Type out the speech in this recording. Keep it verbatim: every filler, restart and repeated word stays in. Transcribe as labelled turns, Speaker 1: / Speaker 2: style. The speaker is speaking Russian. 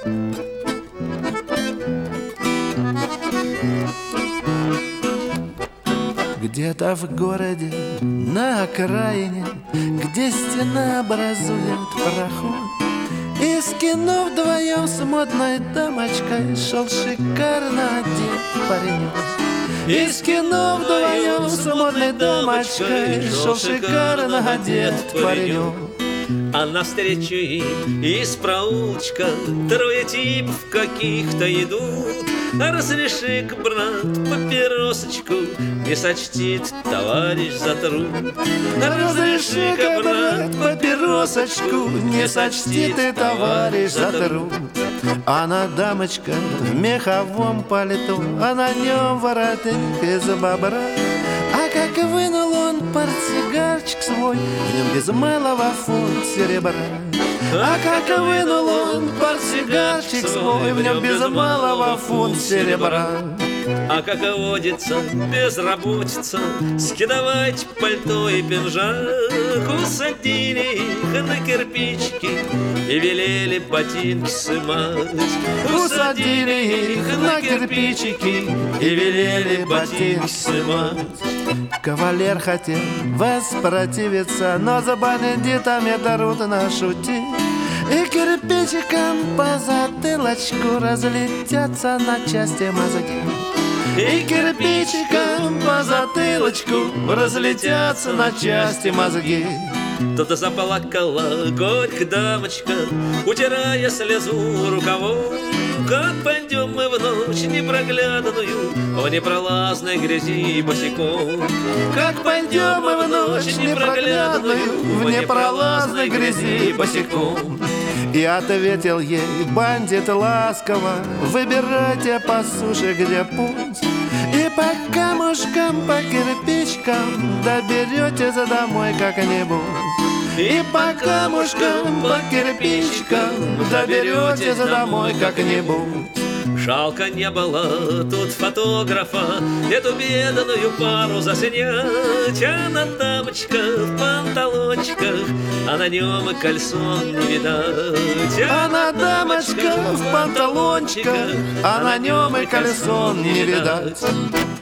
Speaker 1: Где-то в городе, на окраине, где стена образует проход, из кино вдвоем с модной дамочкой шел шикарно одет паренек. Из кино вдвоем с модной дамочкой шел шикарно одет паренек.
Speaker 2: А навстречу им из проулочка трое типов каких-то идут. Разреши-ка, брат, папиросочку, не сочтит товарищ за труд.
Speaker 1: Разреши-ка, брат, папиросочку, не сочти ты, товарищ, за труд. Она дамочка в меховом пальто, а на нем воротник из бобра. А как вынул он портсигарчик свой, в нем без малого фунт серебра. А как вынул он портсигарчик свой, в нем без малого фунт серебра.
Speaker 2: А как водится безработица, скидывать пальто и пинжак, усадили их на кирпичики и велели ботинки сымать.
Speaker 1: Усадили их на кирпичики и велели ботинки сымать. Кавалер хотел воспротивиться, но за бандитами трудно шутить. И кирпичиком по затылочку разлетятся на части мозги. И кирпичиком по затылочку разлетятся на части мозги.
Speaker 2: Тут заплакала горько дамочка, утирая слезу рукавом. Как пойдем мы в ночь непроглядную, в непролазной грязи босиком.
Speaker 1: Как пойдем мы в ночь непроглядную, в непролазной грязи босиком. И ответил ей бандит ласково: выбирайте по суше, где путь, и по камушкам, по кирпичкам доберетесь домой как-нибудь. И по камушкам, по кирпичкам доберетесь домой как-нибудь.
Speaker 2: Жалко не было тут фотографа, эту бедную пару заснять. Она дамочка в панталончиках, а на нем и кальсон не видать.
Speaker 1: Она дамочка в панталончиках, а на нем и кальсон не видать.